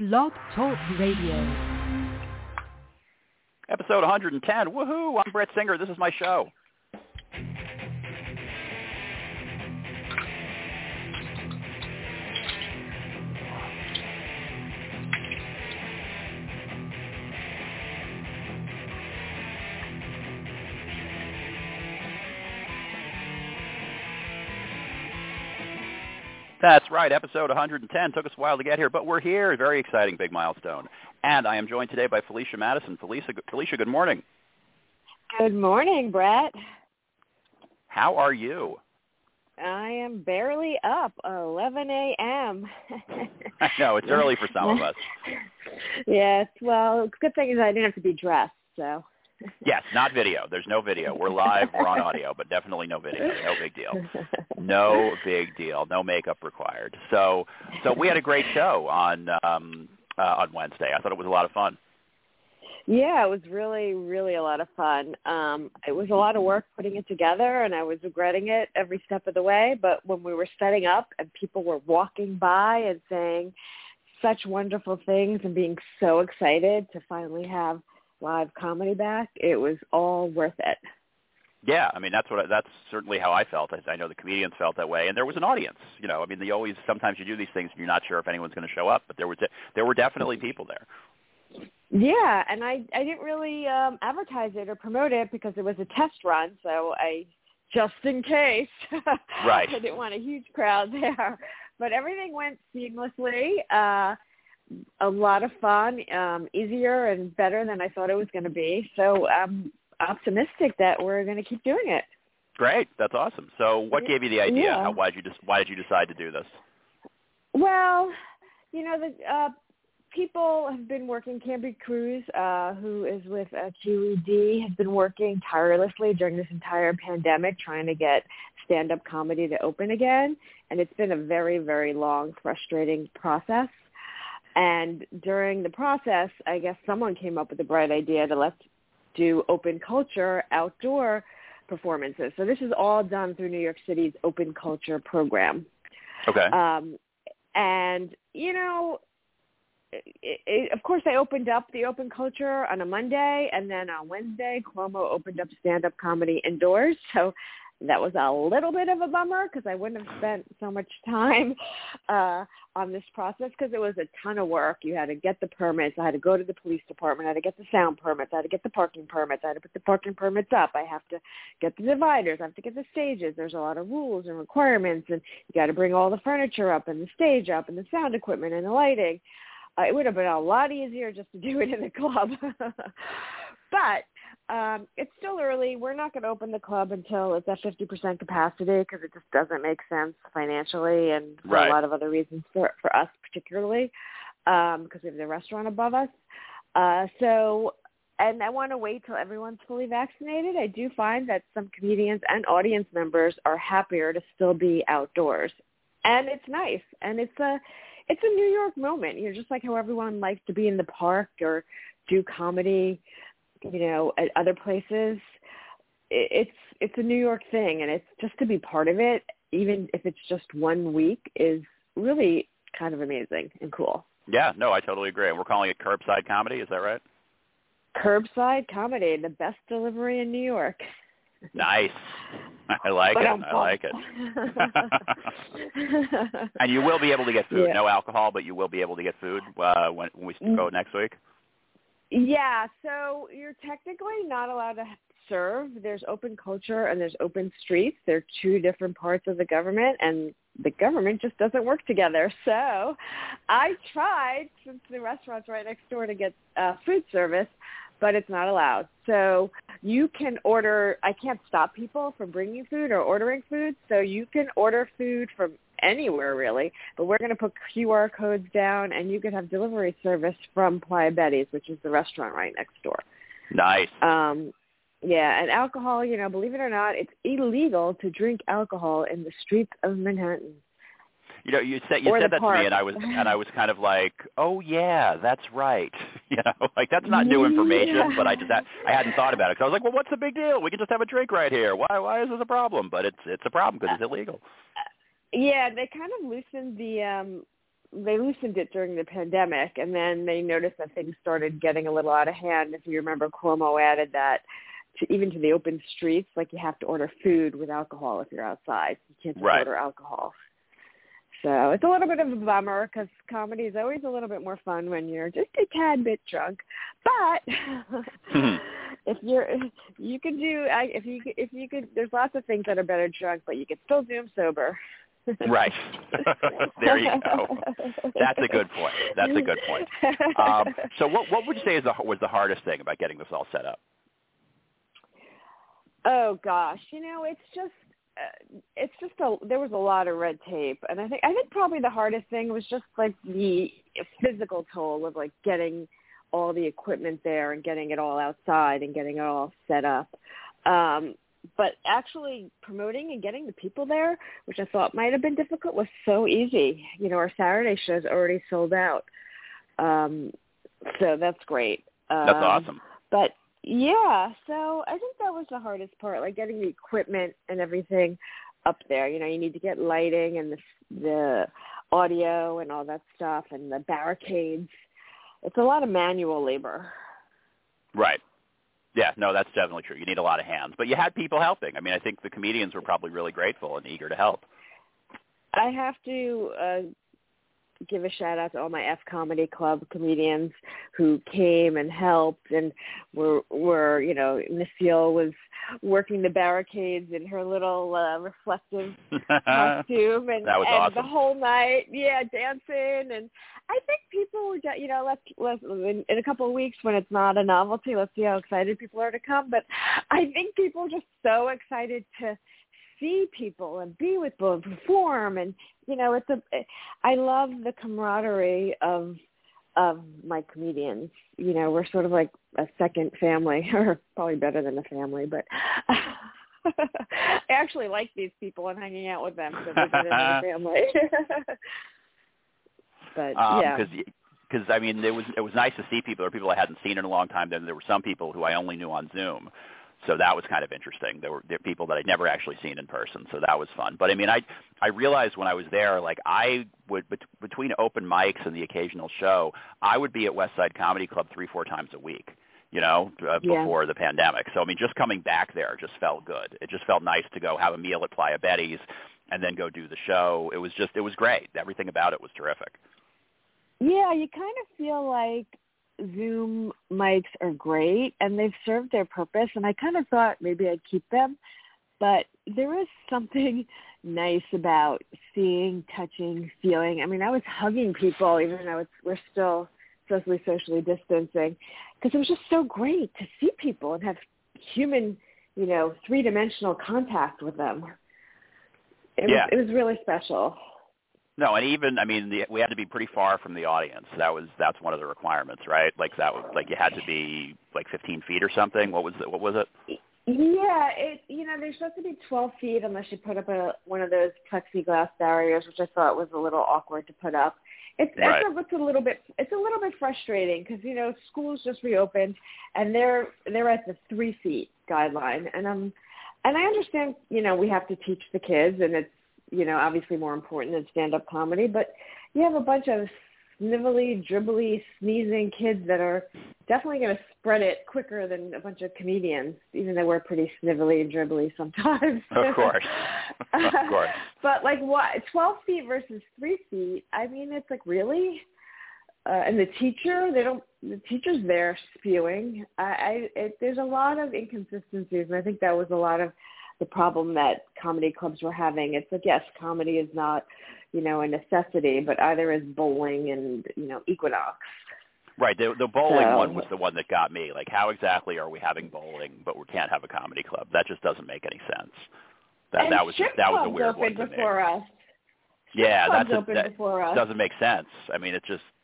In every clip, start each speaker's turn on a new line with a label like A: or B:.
A: Blog Talk Radio.
B: Episode 110. Woohoo! I'm Brett Singer. This is my show. That's right, episode 110. Took us a while to get here, but we're here. Very exciting, big milestone. And I am joined today by Felicia Madison. Felicia, good morning.
C: Good morning, Brett.
B: How are you?
C: I am barely up, 11 a.m.
B: I know, it's early for some of us.
C: Yes, well, the good thing is I didn't have to be dressed, so.
B: Yes, not video. There's no video. We're live. We're on audio, but definitely no video. No big deal. No big deal. No makeup required. So we had a great show on Wednesday. I thought it was a lot of fun.
C: Yeah, it was really, really a lot of fun. It was a lot of work putting it together, and I was regretting it every step of the way. But when we were setting up and people were walking by and saying such wonderful things and being so excited to finally have live comedy back, it was all worth it.
B: Yeah, I mean that's certainly how I felt. I know the comedians felt that way, and there was an audience. You know, I mean, sometimes you do these things and you're not sure if anyone's going to show up, but there were definitely people there.
C: Yeah, and I didn't really advertise it or promote it because it was a test run, so just in case.
B: Right.
C: I didn't want a huge crowd there, but everything went seamlessly. A lot of fun, easier and better than I thought it was going to be. So I'm optimistic that we're going to keep doing it.
B: Great. That's awesome. So what gave you the idea?
C: Yeah.
B: Why did you decide to do this?
C: Well, you know, the people have been working. Cambry Cruz, who is with QED, has been working tirelessly during this entire pandemic trying to get stand-up comedy to open again. And it's been a very, very long, frustrating process. And during the process, I guess someone came up with the bright idea to let's do open culture outdoor performances. So this is all done through New York City's Open Culture program.
B: Okay.
C: And, you know, of course, I opened up the Open Culture on a Monday, and then on Wednesday, Cuomo opened up stand-up comedy indoors. So that was a little bit of a bummer because I wouldn't have spent so much time on this process because it was a ton of work. You had to get the permits. I had to go to the police department. I had to get the sound permits. I had to get the parking permits. I had to put the parking permits up. I have to get the dividers. I have to get the stages. There's a lot of rules and requirements, and you got to bring all the furniture up and the stage up and the sound equipment and the lighting. It would have been a lot easier just to do it in the club. But it's still early. We're not going to open the club until it's at 50% capacity because it just doesn't make sense financially and for
B: Right.
C: a lot of other reasons for us particularly because we have the restaurant above us. And I want to wait till everyone's fully vaccinated. I do find that some comedians and audience members are happier to still be outdoors. And it's nice. And it's a New York moment. You know, just like how everyone likes to be in the park or do comedy, you know, at other places. It's a New York thing, and it's just to be part of it, even if it's just 1 week, is really kind of amazing and cool.
B: Yeah, no, I totally agree. We're calling it curbside comedy. Is that right?
C: Curbside comedy, the best delivery in New York.
B: Nice. I like it. And you will be able to get food.
C: Yeah.
B: No alcohol, but you will be able to get food when we go next week.
C: Yeah, so you're technically not allowed to serve. There's Open Culture and there's Open Streets. They're two different parts of the government, and the government just doesn't work together. So I tried, since the restaurant's right next door, to get food service, but it's not allowed. So you can order. I can't stop people from bringing food or ordering food, so you can order food from anywhere really, but we're going to put QR codes down, and you can have delivery service from Playa Betty's, which is the restaurant right next door.
B: Nice.
C: Yeah, and alcohol, you know, believe it or not, it's illegal to drink alcohol in the streets of Manhattan.
B: You know, you said that
C: park.
B: to me, and I was kind of like, oh yeah, that's right. You know, like that's not new information,
C: Yeah.
B: but I hadn't thought about it. So I was like, well, what's the big deal? We can just have a drink right here. Why is this a problem? But it's a problem because it's illegal.
C: Yeah, they kind of loosened the they loosened it during the pandemic, and then they noticed that things started getting a little out of hand. If you remember, Cuomo added that even to the open streets, like you have to order food with alcohol if you're outside. You can't just order alcohol. So it's a little bit of a bummer because comedy is always a little bit more fun when you're just a tad bit drunk. But if you could, there's lots of things that are better drunk, but you could still do them sober.
B: Right. There you go. That's a good point. So what would you say was the hardest thing about getting this all set up?
C: Oh gosh, there was a lot of red tape, and I think probably the hardest thing was just like the physical toll of like getting all the equipment there and getting it all outside and getting it all set up. But actually promoting and getting the people there, which I thought might have been difficult, was so easy. Our Saturday show's already sold out. So that's great.
B: That's awesome.
C: But yeah, so I think that was the hardest part, like getting the equipment and everything up there. You need to get lighting and the audio and all that stuff and the barricades. It's a lot of manual labor.
B: Right. Yeah, no, that's definitely true. You need a lot of hands. But you had people helping. I mean, I think the comedians were probably really grateful and eager to help.
C: I have to give a shout-out to all my F Comedy Club comedians who came and helped and were Nassil was working the barricades in her little reflective costume and,
B: that was
C: and
B: awesome.
C: the whole night, dancing. And I think people were, let's in a couple of weeks when it's not a novelty, let's see how excited people are to come. But I think people are just so excited to see people and be with people and perform. And, I love the camaraderie of my comedians. We're sort of like a second family, or probably better than a family, but I actually like these people and hanging out with them, so they're better than a family. But
B: because I mean, it was nice to see people. There were people I hadn't seen in a long time. Then there were some people who I only knew on Zoom. So that was kind of interesting. There were people that I'd never actually seen in person, so that was fun. But I mean, I realized when I was there, like I would between open mics and the occasional show, I would be at West Side Comedy Club 3-4 times a week, before the pandemic. So I mean, just coming back there just felt good. It just felt nice to go have a meal at Playa Betty's and then go do the show. It was great. Everything about it was terrific.
C: Yeah, you kind of feel like Zoom mics are great and they've served their purpose, and I kind of thought maybe I'd keep them, but there is something nice about seeing, touching, feeling. I mean, I was hugging people even though we're still socially distancing, because it was just so great to see people and have human, three-dimensional contact with them. It was really special.
B: No, and even we had to be pretty far from the audience. That's one of the requirements, right? Like you had to be like 15 feet or something. What was it?
C: Yeah, they're supposed to be 12 feet unless you put up one of those plexiglass barriers, which I thought was a little awkward to put up. It's a little bit frustrating because schools just reopened and they're at the 3 feet guideline, and I understand we have to teach the kids, and it's obviously more important than stand-up comedy, but you have a bunch of snivelly, dribbly, sneezing kids that are definitely going to spread it quicker than a bunch of comedians, even though we're pretty snivelly and dribbly sometimes.
B: Of course. Of course.
C: But like 12 feet versus 3 feet, I mean, it's like, really? And the teacher's there spewing. There's a lot of inconsistencies, and I think that was a lot of the problem that comedy clubs were having. It's like, yes, comedy is not, a necessity, but either is bowling and, Equinox.
B: Right. The bowling one was the one that got me. Like, how exactly are we having bowling, but we can't have a comedy club? That just doesn't make any sense. That was a weird one to me.
C: Us.
B: Yeah, that
C: before us.
B: Doesn't make sense. I mean, it's just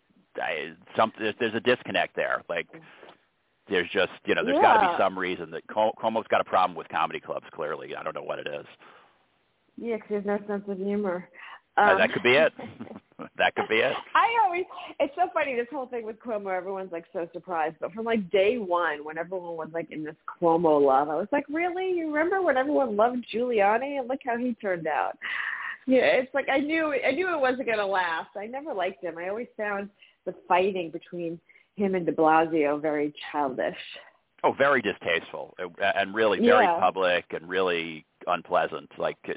B: there's a disconnect there. Like, there's just, there's got to be some reason that Cuomo's got a problem with comedy clubs, clearly. I don't know what it is.
C: Yeah, because there's no sense of humor.
B: That could be it. That could be it.
C: It's so funny, this whole thing with Cuomo, everyone's like so surprised. But from like day one, when everyone was like in this Cuomo love, I was like, really? You remember when everyone loved Giuliani? And look how he turned out. Yeah, it's like I knew it wasn't going to last. I never liked him. I always found the fighting between him and de Blasio very childish.
B: Oh, very distasteful and really very public and really unpleasant.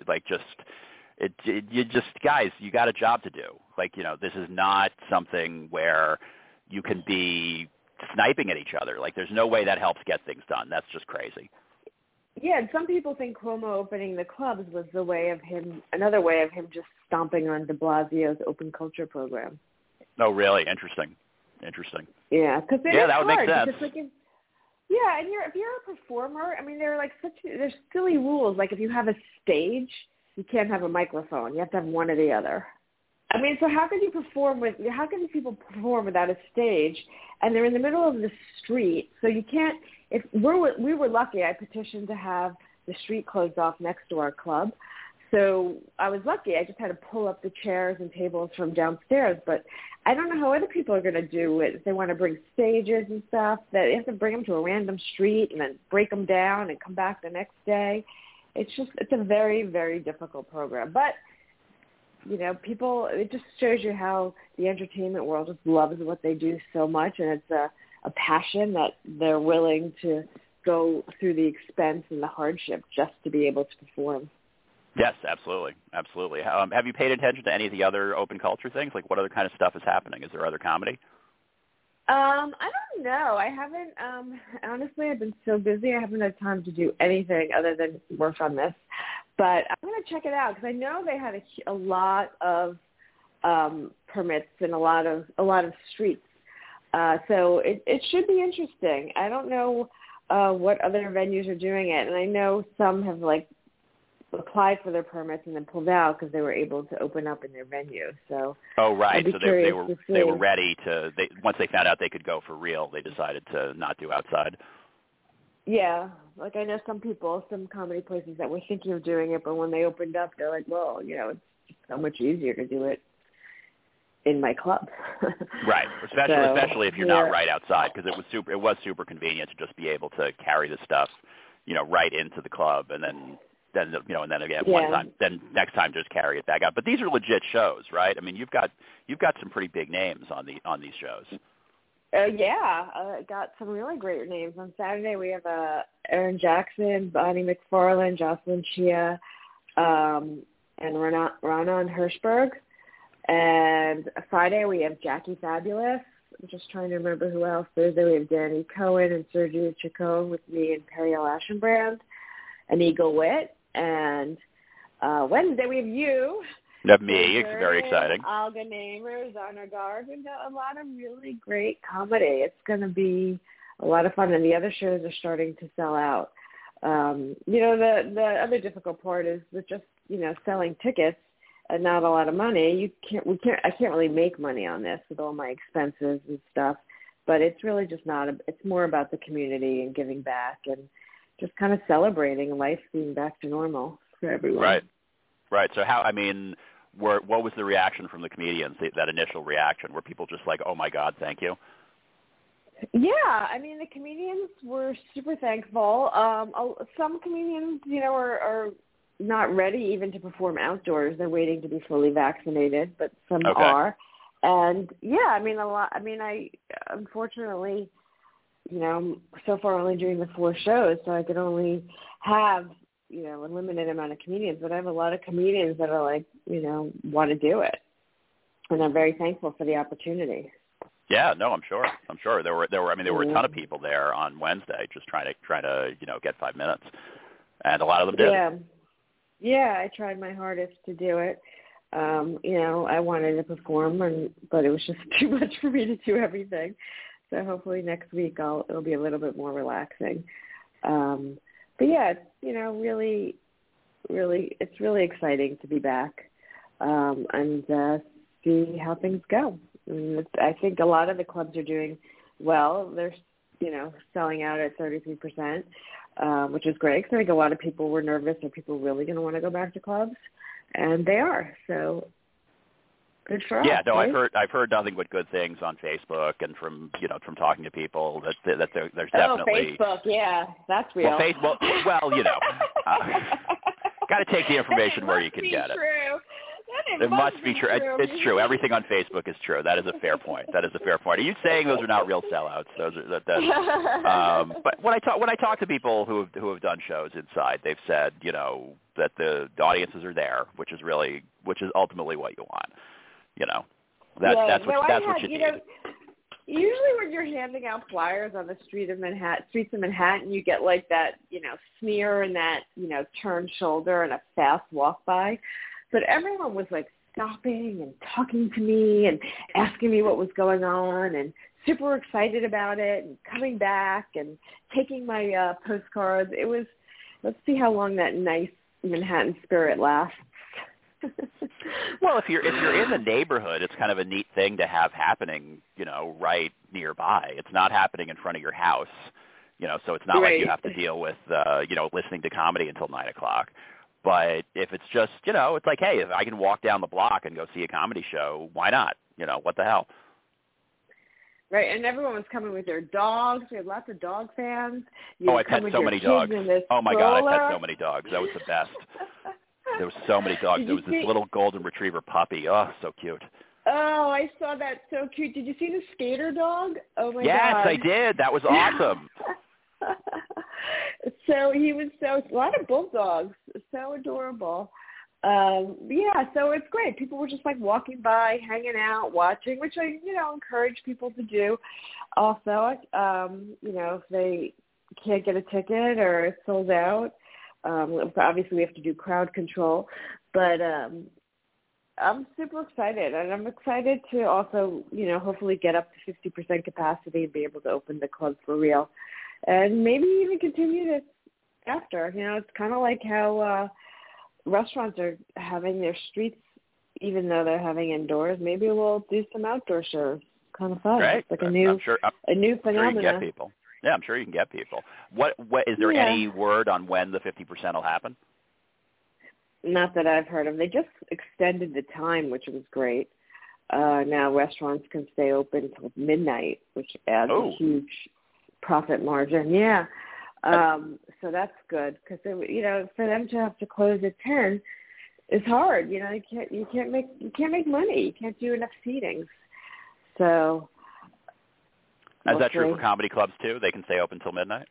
B: You just guys, you got a job to do. Like, this is not something where you can be sniping at each other. Like, there's no way that helps get things done. That's just crazy.
C: Yeah, and some people think Cuomo opening the clubs was another way of him just stomping on de Blasio's open culture program.
B: Oh, really? Interesting.
C: Yeah, because
B: that would make sense.
C: And if you're a performer, I mean, there's silly rules. Like if you have a stage, you can't have a microphone. You have to have one or the other. I mean, so how can these people perform without a stage? And they're in the middle of the street, so you can't. If we were lucky, I petitioned to have the street closed off next to our club. So I was lucky. I just had to pull up the chairs and tables from downstairs. But I don't know how other people are going to do it. If they want to bring stages and stuff, that you have to bring them to a random street and then break them down and come back the next day. It's a very, very difficult program. But, it just shows you how the entertainment world just loves what they do so much. And it's a passion that they're willing to go through the expense and the hardship just to be able to perform.
B: Yes, absolutely. Have you paid attention to any of the other open culture things? Like, what other kind of stuff is happening? Is there other comedy?
C: I don't know. I haven't, honestly, I've been so busy. I haven't had time to do anything other than work on this. But I'm going to check it out because I know they had a lot of permits and a lot of streets. So it should be interesting. I don't know what other venues are doing it. And I know some have, applied for their permits and then pulled out because they were able to open up in their venue. So
B: right. So they were ready to. Once they found out they could go for real, they decided to not do outside.
C: Yeah, I know some comedy places that were thinking of doing it, but when they opened up, they're like, well, it's so much easier to do it in my club. Right,
B: especially if you're not right outside, because it was super convenient to just be able to carry the stuff, right into the club, and then again one time, then next time just carry it back out. But these are legit shows, right? I mean, you've got some pretty big names on these shows.
C: Got some really great names. On Saturday we have Aaron Jackson, Bonnie McFarlane, Jocelyn Chia, and Ronan Hirschberg. And Friday we have Jackie Fabulous. I'm just trying to remember who else. Thursday we have Danny Cohen and Sergio Chacon with me and Periel Aschenbrand and Eagle Witt. And Wednesday we have you.
B: You have me. It's very exciting.
C: Olga Namer, Zana Garg, and a lot of really great comedy. It's going to be a lot of fun, and the other shows are starting to sell out. The other difficult part is with just selling tickets and not a lot of money. I can't really make money on this with all my expenses and stuff. But it's really just it's more about the community and giving back and just kind of celebrating life being back to normal for everyone.
B: Right. So what was the reaction from the comedians, that initial reaction? Were people just like, oh, my God, thank you?
C: Yeah, I mean, the comedians were super thankful. Some comedians, are not ready even to perform outdoors. They're waiting to be fully vaccinated, but some are. And, I unfortunately, so far only doing the 4 shows, so I could only have a limited amount of comedians, but I have a lot of comedians that are want to do it. And I'm very thankful for the opportunity.
B: Yeah, no, I'm sure. There were a ton of people there on Wednesday just trying to get 5 minutes. And a lot of them did.
C: Yeah, I tried my hardest to do it. I wanted to perform, but it was just too much for me to do everything. So hopefully next week it'll be a little bit more relaxing. But yeah, it's, really, it's really exciting to be back and see how things go. I think a lot of the clubs are doing well. They're, selling out at 33%, which is great because I think a lot of people were nervous. Are people really going to want to go back to clubs? And they are. So good for us.
B: Yeah, no,
C: right?
B: I've heard nothing but good things on Facebook and from talking to people that there's definitely.
C: Facebook, yeah, that's real.
B: Got to take the information where you can get it.
C: True.
B: It must be true. It's true. Everything on Facebook is true. That is a fair point. Are you saying those are not real sellouts? Those are but when I talk to people who have done shows inside, they've said, that the audiences are there, which is ultimately what you want. That's what you need.
C: Usually when you're handing out flyers on the streets of Manhattan, you get like that, sneer and that, turned shoulder and a fast walk by. But everyone was like stopping and talking to me and asking me what was going on and super excited about it and coming back and taking my postcards. It was, let's see how long that nice Manhattan spirit lasts.
B: Well, if you're in the neighborhood, it's kind of a neat thing to have happening, right nearby. It's not happening in front of your house, so it's not like you have to deal with, listening to comedy until 9:00. But if it's just, it's like, hey, if I can walk down the block and go see a comedy show, why not? What the hell?
C: Right, and everyone was coming with their dogs. We had lots of dog fans.
B: I pet so many dogs. Oh, my God, I pet so many dogs. That was the best. There was so many dogs. There was this little golden retriever puppy. Oh, so cute.
C: Oh, I saw that. So cute. Did you see the skater dog? Oh, my God.
B: Yes, I did. That was awesome.
C: So he was a lot of bulldogs. So adorable. So it's great. People were just like walking by, hanging out, watching, which I, encourage people to do. Also, if they can't get a ticket or it's sold out, obviously we have to do crowd control, but I'm super excited, and I'm excited to also, hopefully get up to 50% capacity and be able to open the club for real, and maybe even continue this after. It's kind of like how restaurants are having their streets, even though they're having indoors. Maybe we'll do some outdoor shows. Kind of fun.
B: Great.
C: It's like a new phenomenon.
B: Sure you can get people. Yeah, I'm sure you can get people. What is there any word on when the 50% will happen?
C: Not that I've heard of. They just extended the time, which was great. Now restaurants can stay open until midnight, which adds a huge profit margin. Yeah. So that's good because, for them to have to close at 10 is hard. You can't make money. You can't do enough seatings. So.
B: Is that true for comedy clubs too? They can stay open till midnight?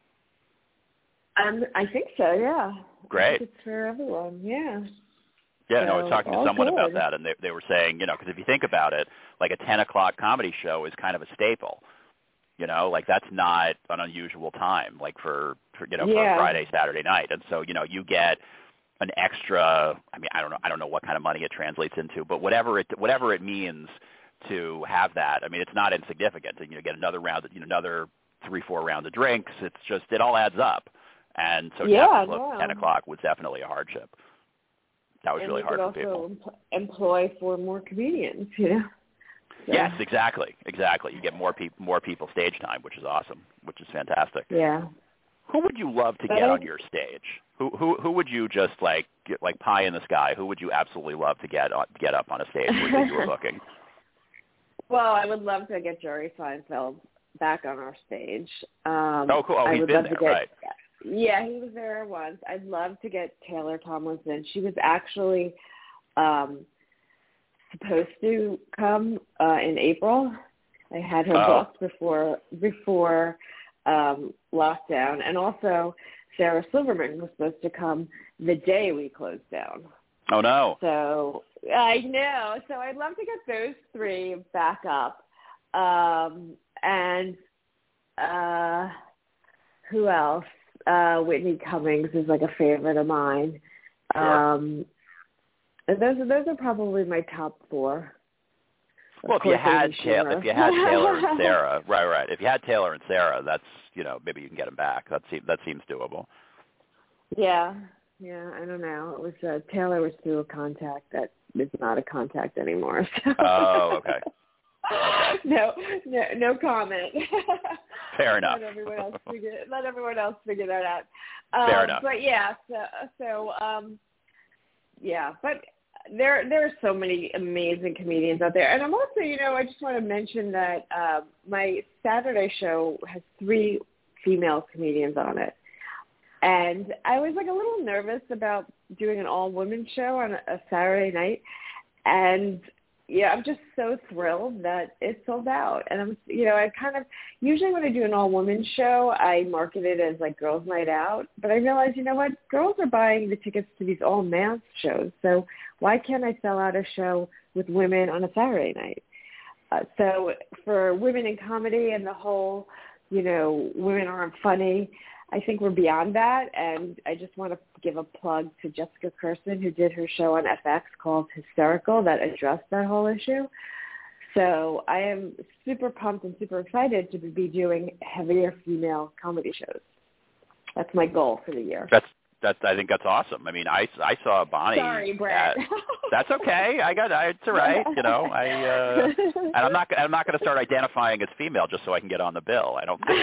C: I think so, yeah.
B: Great.
C: It's for everyone, yeah.
B: Yeah, I was talking to someone about
C: good.
B: that, and they were saying, because if you think about it, like a 10 o'clock comedy show is kind of a staple. Like that's not an unusual time, like for Friday, Saturday night. And so, you get an extra, I don't know what kind of money it translates into, but whatever it means to have that. It's not insignificant. And you get another round, another 3-4 rounds of drinks. It's just, it all adds up. And so to have to close at 10 o'clock was definitely a hardship. That was really hard for people.
C: And you could also employ 4 more comedians, So.
B: Yes, exactly. You get more people stage time, which is awesome, which is fantastic.
C: Yeah.
B: Who would you love to get on your stage? Who would you just like pie in the sky? Who would you absolutely love to get up on a stage where you were looking?
C: Well, I would love to get Jerry Seinfeld back on our stage.
B: Oh, cool. Oh, he's been there, right?
C: Yeah, he was there once. I'd love to get Taylor Tomlinson. She was actually supposed to come in April. I had her booked before lockdown, and also Sarah Silverman was supposed to come the day we closed down.
B: Oh no!
C: So I know. So I'd love to get those 3 back up, and who else? Whitney Cummings is like a favorite of mine.
B: Sure.
C: Those are probably my top 4.
B: Well, if you had Taylor and Sarah, right. If you had Taylor and Sarah, that's maybe you can get them back. That seems doable.
C: Yeah, I don't know. It was Taylor was through a contact that is not a contact anymore. So.
B: Oh, okay.
C: No comment.
B: Fair enough.
C: Let everyone else figure that out.
B: Fair enough.
C: But yeah, but there are so many amazing comedians out there, and I'm also, I just want to mention that my Saturday show has 3 female comedians on it, and I was like a little nervous about doing an all-women show on a Saturday night, And yeah, I'm just so thrilled that it sold out. And I kind of, usually when I do an all-women show, I market it as like girls' night out. But I realized, you know what? Girls are buying the tickets to these all-male shows. So why can't I sell out a show with women on a Saturday night? So for women in comedy and the whole, women aren't funny, I think we're beyond that. And I just want to give a plug to Jessica Kirsten, who did her show on FX called Hysterical that addressed that whole issue. So I am super pumped and super excited to be doing heavier female comedy shows. That's my goal for the year.
B: I think that's awesome. I mean, I saw Bonnie.
C: Sorry, Brett.
B: That's okay. It's all right. And I'm not going to start identifying as female just so I can get on the bill. I don't think.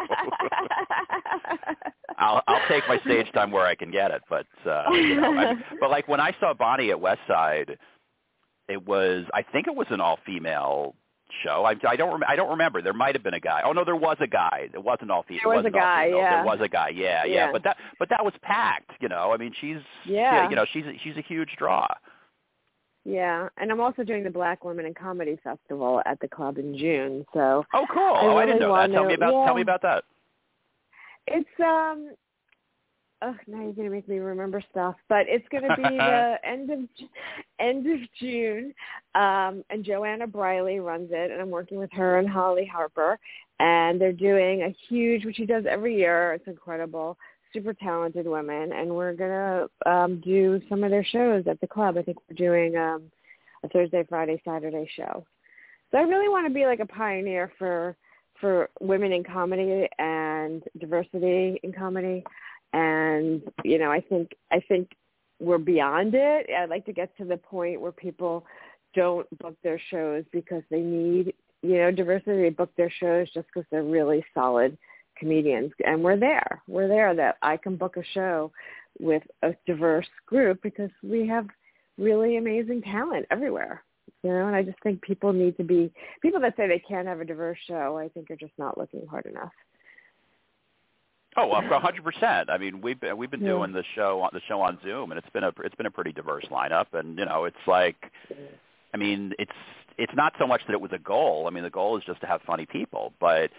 B: I'll take my stage time where I can get it. But but like when I saw Bonnie at West Side, I think it was an all female show. I don't remember. There might have been a guy. Oh no, there was a guy. It wasn't all female.
C: There was a guy. Yeah.
B: There was a guy. Yeah. But that was packed. I mean, she's she's a huge draw.
C: Yeah, and I'm also doing the Black Women in Comedy Festival at the club in June. So
B: oh, cool. I didn't know that. Tell me about that.
C: It's now you're gonna make me remember stuff, but it's gonna be the end of June, and Joanna Briley runs it, and I'm working with her and Holly Harper, and they're doing a huge, which she does every year. It's incredible, super talented women, and we're gonna do some of their shows at the club. I think we're doing a Thursday, Friday, Saturday show. So I really want to be like a pioneer for women in comedy and diversity in comedy. And, I think we're beyond it. I'd like to get to the point where people don't book their shows because they need, diversity. They book their shows just because they're really solid comedians. And we're there that I can book a show with a diverse group because we have really amazing talent everywhere. And I just think people that say they can't have a diverse show, I think are just not looking hard enough.
B: Oh, 100%. I mean, we've been doing the show on Zoom, and it's been a pretty diverse lineup. And it's like, I mean, it's not so much that it was a goal. I mean, the goal is just to have funny people. But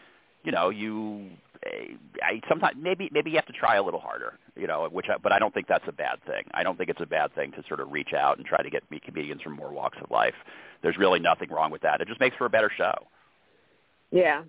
B: sometimes maybe you have to try a little harder. But I don't think that's a bad thing. I don't think it's a bad thing to sort of reach out and try to meet comedians from more walks of life. There's really nothing wrong with that. It just makes for a better show.
C: Yeah.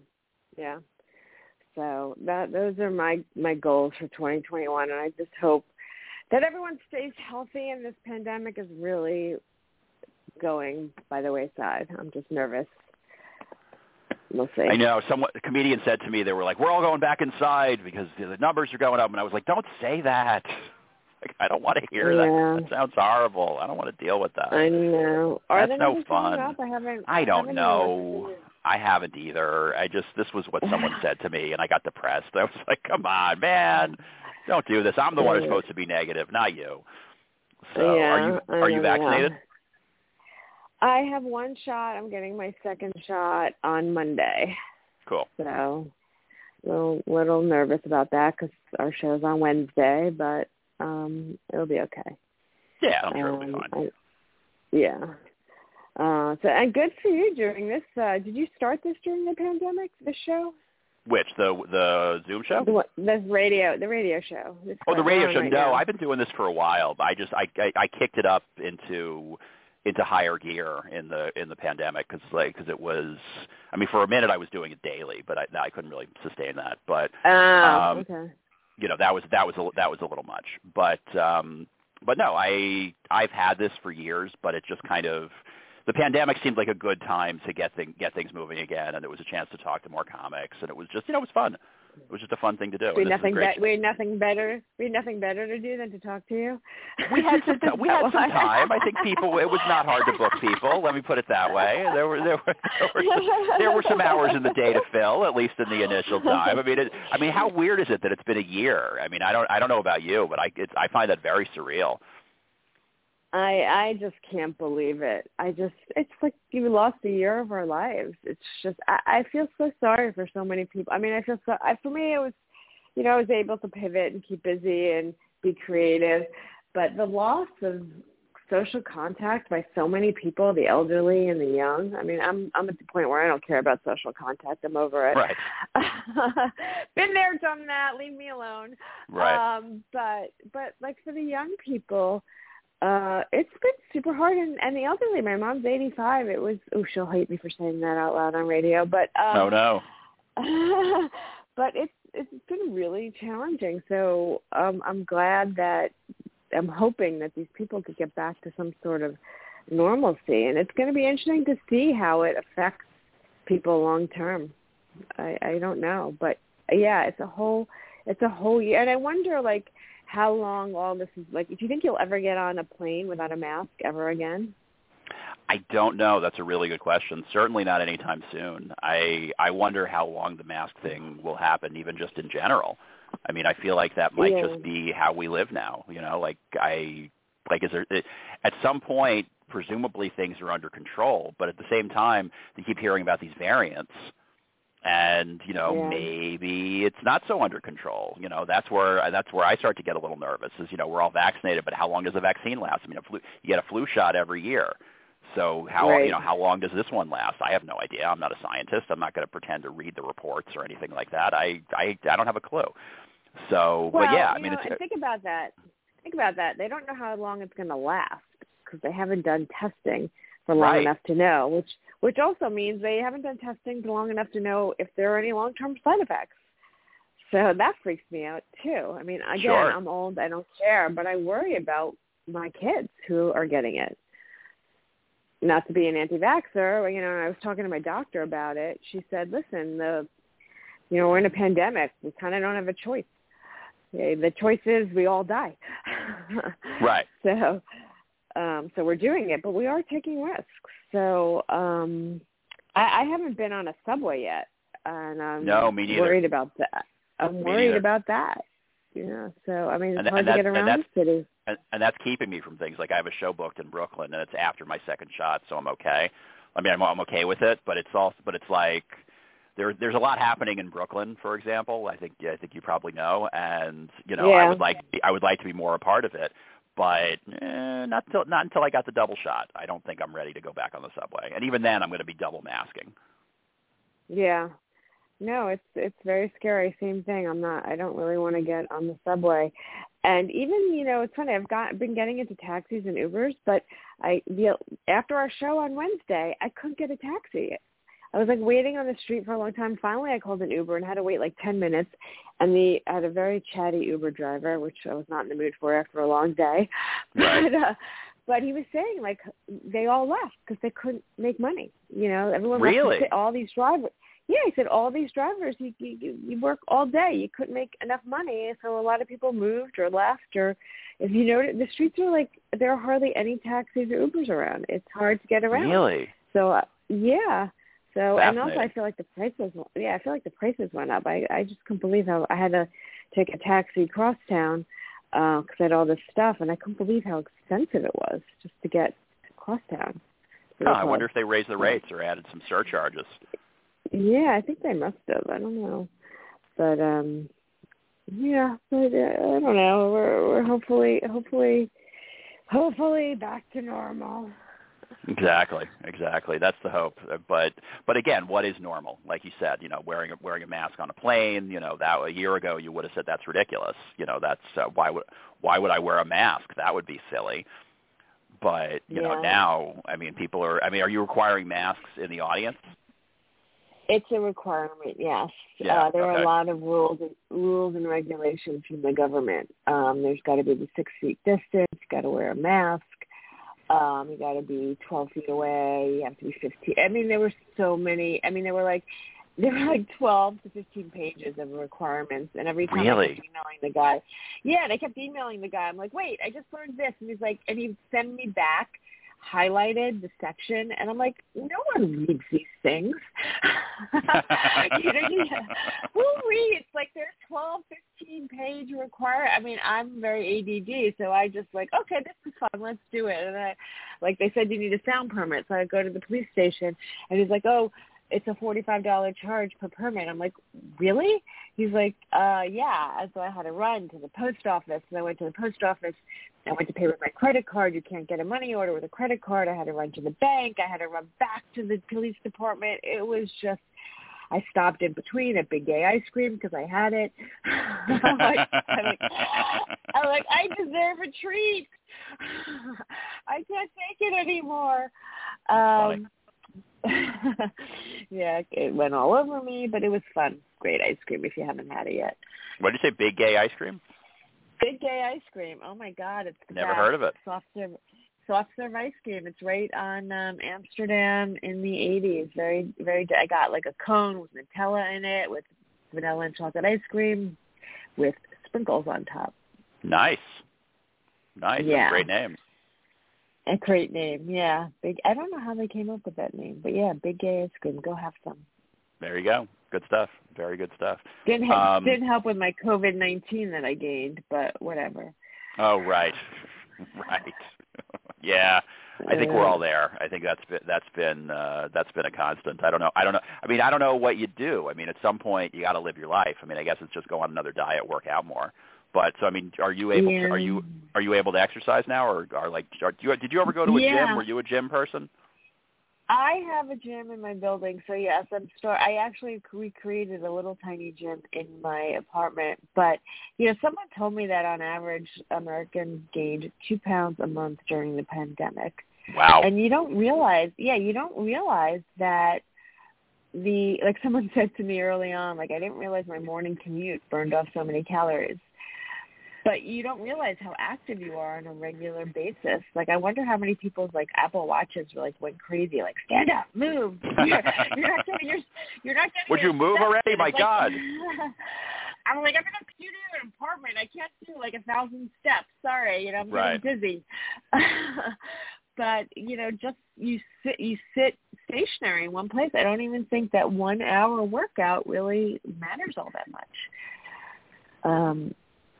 C: So those are my goals for 2021, and I just hope that everyone stays healthy and this pandemic is really going by the wayside. I'm just nervous. We'll see.
B: I know. A comedian said to me, they were like, we're all going back inside because the numbers are going up. And I was like, don't say that. Like, I don't want to hear that. That sounds horrible. I don't want to deal with that.
C: I know.
B: That's no fun. I don't know. I haven't either. This was what someone said to me, and I got depressed. I was like, come on, man. Don't do this. I'm the one who's supposed to be negative, not you. So are you vaccinated?
C: I have one shot. I'm getting my second shot on Monday.
B: Cool.
C: So a little nervous about that because our show's on Wednesday, but it'll be okay.
B: Yeah, I'm sure it'll be fine.
C: And good for you doing this. Did you start this during the pandemic, this show?
B: Which, the Zoom show?
C: The radio show.
B: The radio show. No, I've been doing this for a while. But I kicked it up into higher gear in the pandemic because it was. I mean, for a minute I was doing it daily, but I couldn't really sustain that. But
C: okay.
B: That was a little much. But no, I've had this for years, but it just kind of. The pandemic seemed like a good time to get things moving again, and there was a chance to talk to more comics, and it was just, it was fun. It was just a fun thing to do.
C: We had nothing better to do than to talk to you.
B: We had some time. I think it was not hard to book people. Let me put it that way. There were some hours in the day to fill, at least in the initial time. I mean, how weird is it that it's been a year? I mean, I don't know about you, but I find that very surreal.
C: I just can't believe it. It's like you lost a year of our lives. It's just, I feel so sorry for so many people. I mean, for me, it was, I was able to pivot and keep busy and be creative, but the loss of social contact by so many people, the elderly and the young. I mean, I'm at the point where I don't care about social contact. I'm over it.
B: Right.
C: Been there, done that. Leave me alone.
B: Right.
C: But like for the young people, it's been super hard. And the elderly, my mom's 85. It was, she'll hate me for saying that out loud on radio, but
B: oh no.
C: but it's been really challenging. So I'm glad that I'm hoping that these people could get back to some sort of normalcy, and it's going to be interesting to see how it affects people long term. I don't know, but yeah, it's a whole year, and I wonder like how long all this is. Like, do you think you'll ever get on a plane without a mask ever again?
B: I don't know. That's a really good question. Certainly not anytime soon. I wonder how long the mask thing will happen, even just in general. I mean, I feel like that might just be how we live now. You know, is there at some point, presumably things are under control, but at the same time, they keep hearing about these variants, and maybe it's not so under control. You know, that's where I start to get a little nervous. Is we're all vaccinated, but how long does the vaccine last? I mean, you get a flu shot every year. So how long does this one last? I have no idea. I'm not a scientist. I'm not going to pretend to read the reports or anything like that. I don't have a clue. So,
C: well,
B: but yeah, I mean,
C: and think about that. Think about that. They don't know how long it's going to last because they haven't done testing for long enough to know. Which also means they haven't done testing for long enough to know if there are any long-term side effects. So that freaks me out too. I mean, again,
B: sure.
C: I'm old. I don't care, but I worry about my kids who are getting it. Not to be an anti-vaxxer, I was talking to my doctor about it. She said, listen, we're in a pandemic. We kind of don't have a choice. The choice is we all die.
B: Right.
C: So we're doing it, but we are taking risks. So I haven't been on a subway yet, and I'm worried about that. I'm worried about that. Yeah. So, I mean, it's hard to get around the city.
B: And that's keeping me from things like I have a show booked in Brooklyn, and it's after my second shot, so I'm okay. I mean, I'm okay with it, but it's like there's a lot happening in Brooklyn, for example. I think you probably know, and I would like to be more a part of it, but not until I got the double shot. I don't think I'm ready to go back on the subway, and even then, I'm going to be double masking.
C: Yeah. No, it's very scary. Same thing. I don't really want to get on the subway. And even, it's funny, I've been getting into taxis and Ubers, but after our show on Wednesday, I couldn't get a taxi. I was like waiting on the street for a long time. Finally, I called an Uber and had to wait like 10 minutes. And I had a very chatty Uber driver, which I was not in the mood for after a long day.
B: Right.
C: But he was saying like they all left because they couldn't make money. Everyone
B: really?
C: left. All these drivers. Yeah, he said all these drivers, you work all day. You couldn't make enough money, so a lot of people moved or left. Or if you notice, the streets are like there are hardly any taxis or Ubers around. It's hard to get around.
B: Really?
C: So yeah. So and also I feel like the prices. Yeah, I feel like the prices went up. I just couldn't believe how I had to take a taxi across town because I had all this stuff, and I couldn't believe how expensive it was just to get across town.
B: I wonder if they raised the rates or added some surcharges.
C: Yeah, I think they must have. I don't know, but I don't know. We're hopefully back to normal.
B: Exactly. That's the hope. But again, what is normal? Like you said, wearing a mask on a plane. That a year ago you would have said that's ridiculous. That's why would I wear a mask? That would be silly. But now, I mean, people are. I mean, are you requiring masks in the audience?
C: It's a requirement, yes.
B: Yeah,
C: there are a lot of rules and regulations from the government. There's got to be the 6 feet distance. You got to wear a mask. You got to be 12 feet away. You have to be 15. I mean, there were so many. I mean, there were like 12 to 15 pages of requirements, and every time I kept emailing the guy. Yeah, and I kept emailing the guy. I'm like, wait, I just learned this, and he's like, and he'd send me back highlighted the section, and I'm like, no one reads these things. Who reads? Like, there's 12, 15-page require. I mean, I'm very ADD, so I just like, okay, this is fun, let's do it. And they said you need a sound permit, so I go to the police station, and he's like, oh, it's a $45 charge per permit. I'm like, really? He's like, yeah. And so I had to run to the post office. And I went to the post office. I went to pay with my credit card. You can't get a money order with a credit card. I had to run to the bank. I had to run back to the police department. It was just, I stopped in between at Big Gay Ice Cream because I had it. I'm like, I deserve a treat. I can't take it anymore. Yeah, it went all over me, but it was fun. Great ice cream if you haven't had it yet.
B: What did you say, Big Gay Ice Cream?
C: Big Gay Ice Cream. Oh, my God. It's the
B: Never
C: best.
B: heard of it.
C: Soft serve ice cream. It's right on Amsterdam in the 80s. Very, very. I got like a cone with Nutella in it, with vanilla and chocolate ice cream, with sprinkles on top.
B: Nice.
C: Yeah.
B: That's a great name.
C: A great name, yeah. Big. I don't know how they came up with that name, but yeah, Big Gay Ice Cream. Go have some.
B: There you go. Good stuff. Very good stuff.
C: Didn't help with my COVID-19 that I gained, but whatever.
B: Oh, right. Right. Yeah, I think we're all there. I think that's been a constant. I don't know. I mean, I don't know what you do. I mean, at some point you got to live your life. I mean, I guess it's just go on another diet, work out more. But so I mean, are you able to, are you able to exercise now, or did you ever go to a gym? Were you a gym person?
C: I have a gym in my building, so yes, I actually recreated a little tiny gym in my apartment. But someone told me that on average, Americans gained 2 pounds a month during the pandemic.
B: Wow!
C: And you don't realize that like someone said to me early on, like I didn't realize my morning commute burned off so many calories. But you don't realize how active you are on a regular basis. Like, I wonder how many people's, like, Apple Watches went crazy. Like, stand up, move. You're not getting
B: Would you move already? My God.
C: I'm like, I'm in a studio apartment. I can't do, 1,000 steps. Sorry, I'm getting dizzy. But, just you sit stationary in one place. I don't even think that 1 hour workout really matters all that much.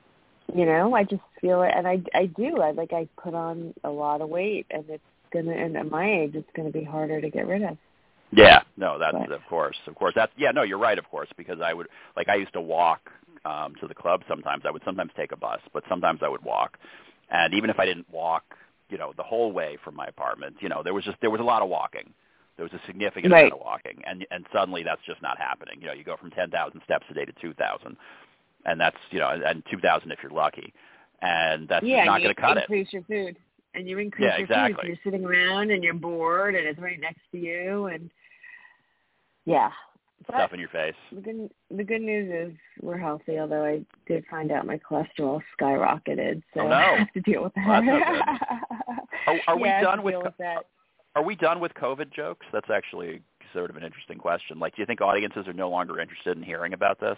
C: I just feel it, and I do. I put on a lot of weight, and and at my age, it's gonna be harder to get rid of.
B: Yeah, no, that's of course. That's no, you're right, of course, because I used to walk to the club sometimes. I would sometimes take a bus, but sometimes I would walk, and even if I didn't walk, the whole way from my apartment, there was a lot of walking. There was a significant amount of walking, and suddenly that's just not happening. You go from 10,000 steps a day to 2,000. And that's, and 2,000 if you're lucky. And that's not going to cut it.
C: You increase your food. And you increase your food. So you're sitting around and you're bored and it's right next to you. And,
B: stuff in your face.
C: The good news is we're healthy, although I did find out my cholesterol skyrocketed. So I have to deal with that.
B: Well, that's not good. Are we done with COVID jokes? That's actually sort of an interesting question. Like, do you think audiences are no longer interested in hearing about this?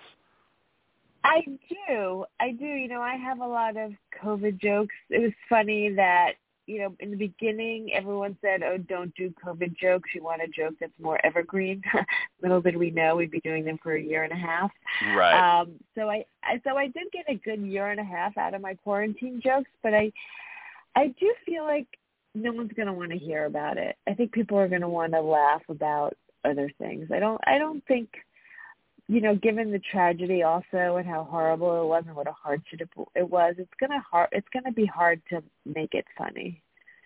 C: I do. I have a lot of COVID jokes. It was funny that, in the beginning, everyone said, oh, don't do COVID jokes. You want a joke that's more evergreen. Little did we know we'd be doing them for a year and a half.
B: Right.
C: So I did get a good year and a half out of my quarantine jokes, but I do feel like no one's going to want to hear about it. I think people are going to want to laugh about other things. I don't think... given the tragedy also and how horrible it was and what a hardship it was, it's gonna be hard to make it funny.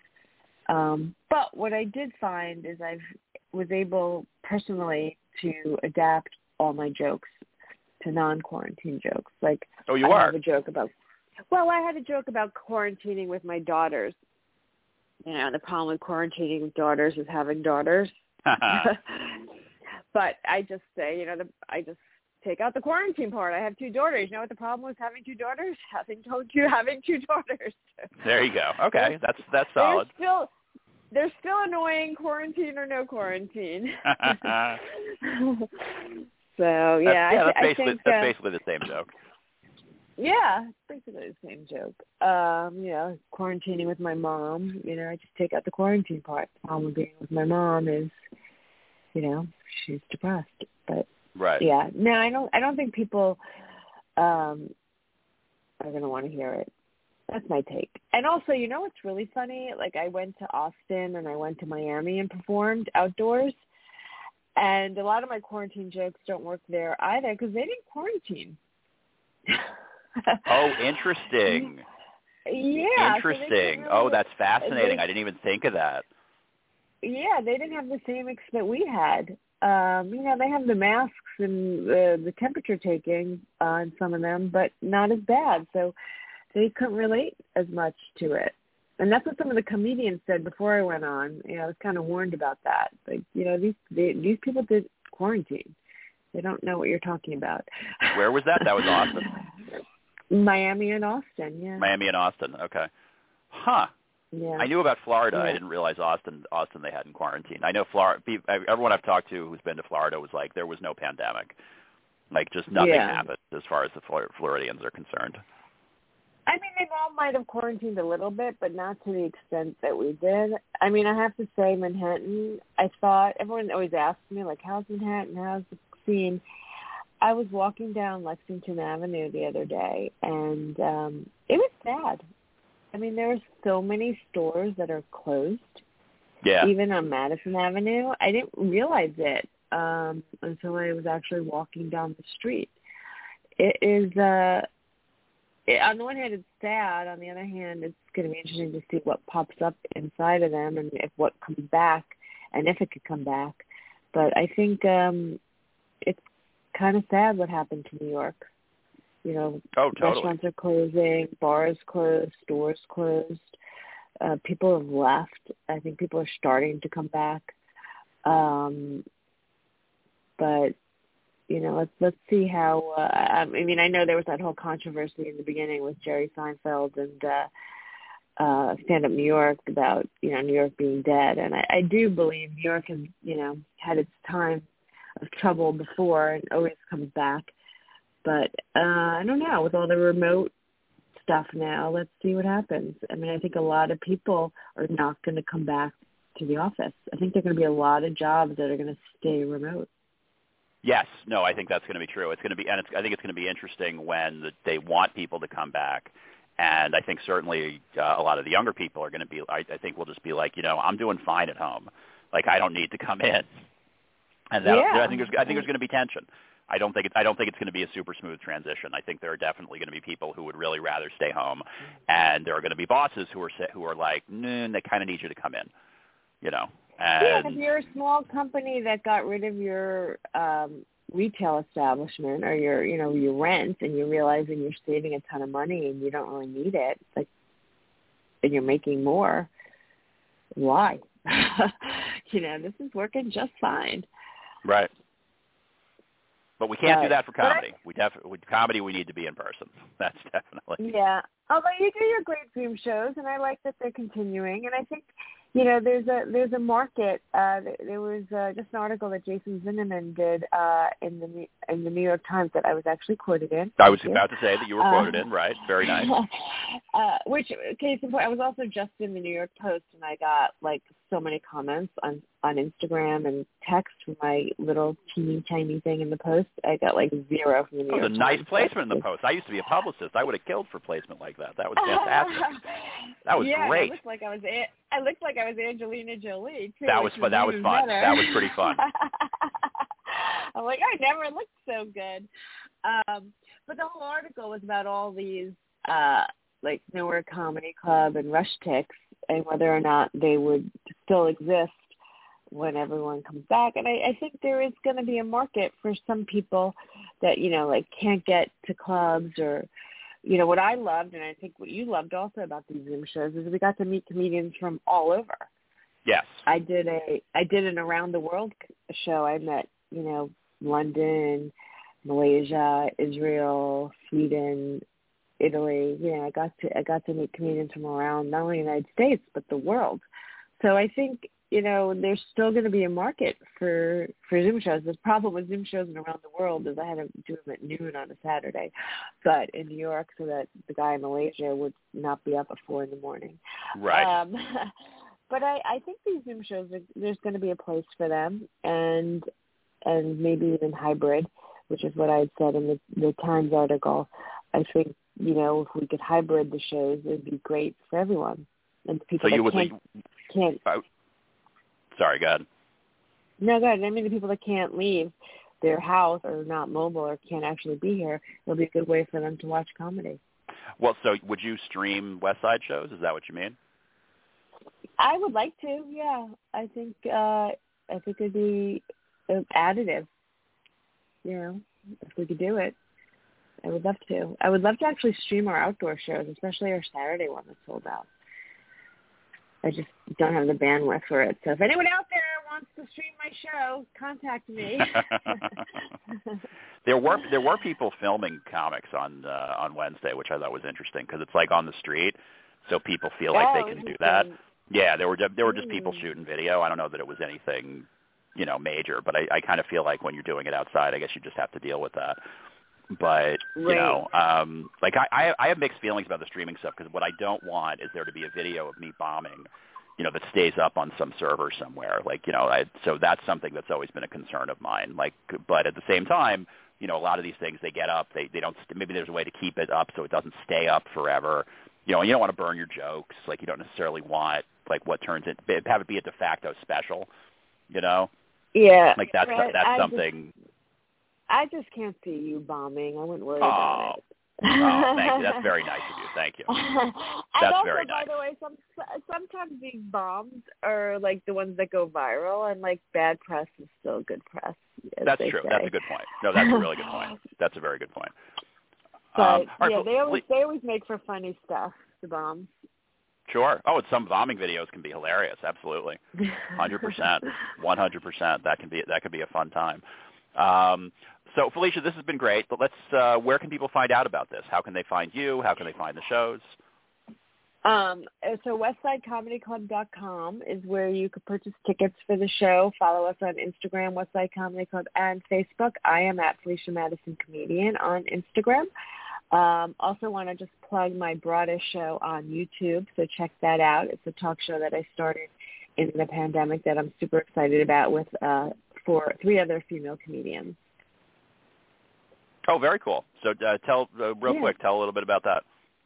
C: But what I did find is I was able personally to adapt all my jokes to non-quarantine jokes. Like,
B: I had a joke about
C: quarantining with my daughters. The problem with quarantining with daughters is having daughters. But I just say, I just take out the quarantine part. I have 2 daughters. You know what the problem was having 2 daughters? Having 2 daughters.
B: There you go. Okay, that's solid.
C: They're still annoying, quarantine or no quarantine. So
B: that's basically the same joke.
C: Yeah, basically the same joke. Quarantining with my mom. I just take out the quarantine part. The problem with being with my mom is, she's depressed. But yeah, no, I don't think people are going to want to hear it. That's my take. And also, what's really funny? Like, I went to Austin and I went to Miami and performed outdoors. And a lot of my quarantine jokes don't work there either because they didn't quarantine.
B: Oh, interesting.
C: Yeah.
B: Interesting.
C: So
B: that's fascinating. I didn't even think of that.
C: Yeah, they didn't have the same that we had. They have the masks and the temperature taking on some of them, but not as bad. So they couldn't relate as much to it. And that's what some of the comedians said before I went on. I was kind of warned about that. Like, these people did quarantine. They don't know what you're talking about.
B: Where was that? That was Austin?
C: Miami and Austin, yeah.
B: Miami and Austin, okay. Huh.
C: Yeah.
B: I knew about Florida.
C: Yeah.
B: I didn't realize Austin they had in quarantine. I know Florida. Everyone I've talked to who's been to Florida was like, there was no pandemic. Like, just nothing happened as far as the Floridians are concerned.
C: I mean, they all might have quarantined a little bit, but not to the extent that we did. I mean, I have to say Manhattan, I thought, everyone always asks me, like, how's Manhattan? How's the scene? I was walking down Lexington Avenue the other day, and it was sad. I mean, there are so many stores that are closed.
B: Yeah.
C: Even on Madison Avenue. I didn't realize it until I was actually walking down the street. It is, on the one hand, it's sad. On the other hand, it's going to be interesting to see what pops up inside of them and if what comes back and if it could come back. But I think it's kind of sad what happened to New York.
B: Totally.
C: Restaurants are closing, bars closed, stores closed. People have left. I think people are starting to come back. But, let's see how, I know there was that whole controversy in the beginning with Jerry Seinfeld and Stand Up New York about, New York being dead. And I do believe New York has, had its time of trouble before and always comes back. But I don't know, with all the remote stuff now, let's see what happens. I mean, I think a lot of people are not going to come back to the office. I think there are going to be a lot of jobs that are going to stay remote.
B: Yes. No, I think that's going to be true. It's going to be, and I think it's going to be interesting when they want people to come back. And I think certainly a lot of the younger people are going to be, I think will just be like, I'm doing fine at home. Like, I don't need to come in. And I think there's going to be tension. I don't think it's going to be a super smooth transition. I think there are definitely going to be people who would really rather stay home, and there are going to be bosses who are like, they kind of need you to come in, And
C: if you're a small company that got rid of your retail establishment or your rent, and you're realizing you're saving a ton of money and you don't really need it, and you're making more, why? This is working just fine.
B: Right. But we can't do that for comedy. With comedy, we need to be in person. That's definitely.
C: Yeah. Although you do your great Zoom shows, and I like that they're continuing. And I think, there's a market. There was just an article that Jason Zinnemann did in the New York Times that I was actually quoted in.
B: I was about to say that you were quoted in, right? Very nice.
C: Which, case in point, I was also just in the New York Post, and I got so many comments on Instagram and text from my little teeny tiny thing in the Post. I got 0 from the New York Times.
B: It was a nice placement in the Post. I used to be a publicist. I would have killed for placement like that. That was fantastic. That was great.
C: I looked like I was Angelina Jolie too.
B: That was fun. That was fun.
C: Better.
B: That was pretty fun.
C: I'm like, I never looked so good. But the whole article was about all these Nowhere Comedy Club and Rush Ticks and whether or not they would still exist when everyone comes back. And I think there is going to be a market for some people that, can't get to clubs or, what I loved, and I think what you loved also about these Zoom shows is we got to meet comedians from all over.
B: Yes.
C: I did an around the world show. I met, London, Malaysia, Israel, Sweden, Italy. I got to meet comedians from around not only the United States but the world. So I think there's still going to be a market for Zoom shows. The problem with Zoom shows around the world is I had to do them at noon on a Saturday, but in New York, so that the guy in Malaysia would not be up at 4 a.m.
B: Right.
C: But I think these Zoom shows, there's going to be a place for them, and maybe even hybrid, which is what I had said in the Times article. I think if we could hybrid the shows, it would be great for everyone. And the people
B: so you
C: that
B: would
C: can't.
B: Sorry, go ahead.
C: No, good. I mean, the people that can't leave their house or not mobile or can't actually be here, it'll be a good way for them to watch comedy.
B: Well, so would you stream West Side shows? Is that what you mean?
C: I would like to, yeah. I think it'd be additive, if we could do it. I would love to. I would love to actually stream our outdoor shows, especially our Saturday one that's sold out. I just don't have the bandwidth for it. So if anyone out there wants to stream my show, contact me.
B: There were people filming comics on Wednesday, which I thought was interesting because it's like on the street, so people feel like they can do that. Yeah, there were just people shooting video. I don't know that it was anything, major, but I kind of feel like when you're doing it outside, I guess you just have to deal with that. But like I have mixed feelings about the streaming stuff because what I don't want is there to be a video of me bombing, that stays up on some server somewhere. Like, so that's something that's always been a concern of mine. Like, but at the same time, a lot of these things they get up, they don't. Maybe there's a way to keep it up so it doesn't stay up forever. And you don't want to burn your jokes. Like, you don't necessarily want like what turns it have it be a de facto special.
C: Yeah.
B: Like that's something.
C: I just can't see you bombing. I wouldn't worry about it.
B: Oh, thank you. That's very nice of you. Thank you. That's
C: also,
B: very nice.
C: By the way, sometimes these bombs are like the ones that go viral, and like bad press is still good press.
B: That's true. Say. That's a good point. No, that's a really good point. That's a very good point.
C: But they always make for funny stuff. The bombs.
B: Sure. Oh, some bombing videos can be hilarious. Absolutely. 100%. 100%. That could be a fun time. So, Felicia, this has been great, but let's, where can people find out about this? How can they find you? How can they find the shows?
C: So westsidecomedyclub.com is where you could purchase tickets for the show. Follow us on Instagram, Westside Comedy Club, and Facebook. I am at Felicia Madison Comedian on Instagram. Also want to just plug my Broadish show on YouTube, so check that out. It's a talk show that I started in the pandemic that I'm super excited about with for 3 other female comedians.
B: Oh, very cool. So tell quick, tell a little bit about that.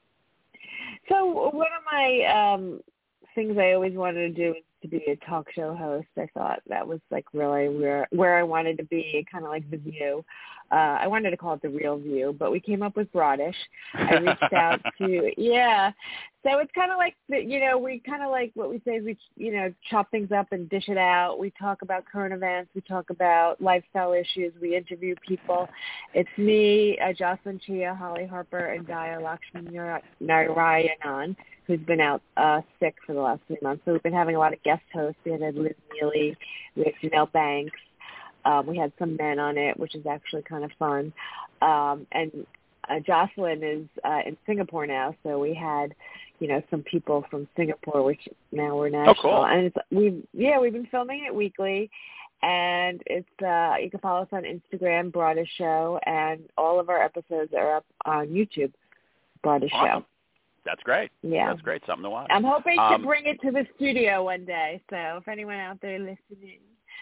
C: So one of my things I always wanted to do was to be a talk show host. I thought that was like really where I wanted to be, kind of like The View. I wanted to call it The Real View, but we came up with Broadish. I reached out to, So it's kind of like, we kind of like what we say is we, chop things up and dish it out. We talk about current events. We talk about lifestyle issues. We interview people. It's me, Jocelyn Chia, Holly Harper, and Daya Lakshmi Narayanan, who's been out sick for the last 3 months. So we've been having a lot of guest hosts. We had Liz Neely. We had Janelle Banks. We had some men on it, which is actually kind of fun. And Jocelyn is in Singapore now, so we had, some people from Singapore, which now we're national.
B: Oh, cool.
C: And we've been filming it weekly, and it's you can follow us on Instagram, Broadish Show, and all of our episodes are up on YouTube, Broadish Show.
B: That's great.
C: Yeah.
B: That's great. Something to watch.
C: I'm hoping to bring it to the studio one day, so if anyone out there listening.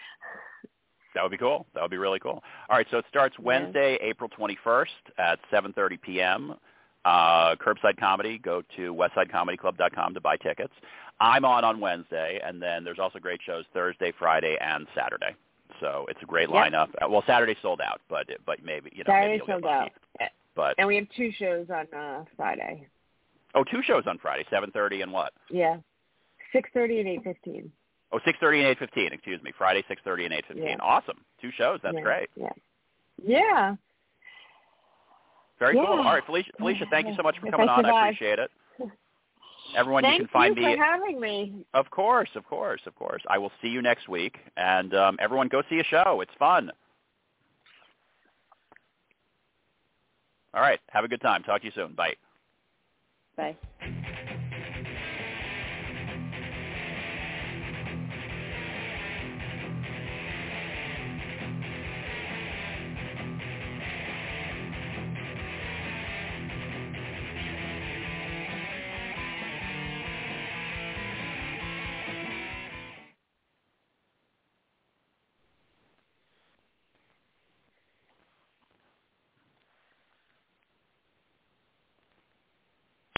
B: That would be cool. That would be really cool. All right, so it starts Wednesday, April 21st at 7:30 p.m. Curbside comedy. Go to westsidecomedyclub.com to buy tickets. I'm on Wednesday, and then there's also great shows Thursday, Friday, and Saturday. So it's a great lineup. Well, Saturday's sold out, but maybe
C: Saturday's
B: maybe
C: sold out.
B: But
C: and we have 2 shows on Friday.
B: Oh, 2 shows on Friday, 7:30 and what?
C: Yeah, 6:30 and 8:15.
B: Oh, 6:30 and 8:15. Excuse me, Friday 6:30 and 8:15. Yeah. Awesome, 2 shows. That's great.
C: Yeah.
B: Very cool. All right, Felicia, thank you so much for coming on. I appreciate it. Everyone, you can find me.
C: Thank you for having me.
B: Of course. I will see you next week, and everyone go see a show. It's fun. All right, have a good time. Talk to you soon. Bye.
C: Bye.